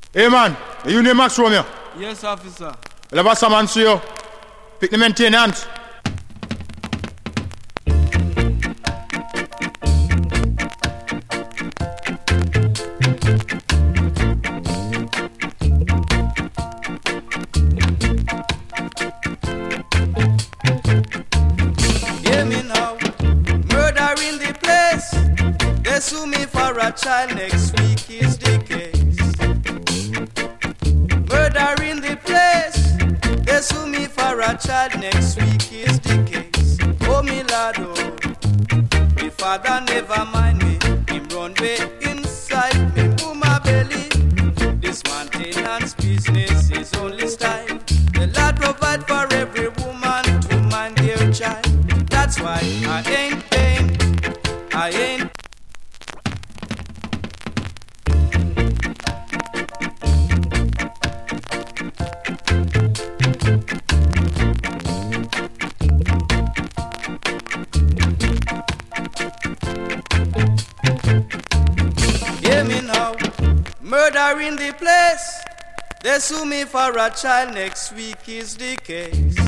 Hey man, you name Max Romeo? Yes, officer. Well, have some answer you. Pick the maintenance. Hear me now. Murder in the place. They sue me for a child. Next week is the case. Murder in the place. They sue me for a child. Next week is the case. Oh, me lad, oh. Me father never mind me. Him run way inside me. Boom my belly. This maintenance business is only style. The Lord provide for every woman to mind their child. That's why I ain't paying. I ain't. Hear me now. Murder in the place. They sue me for a child. Next week is the case.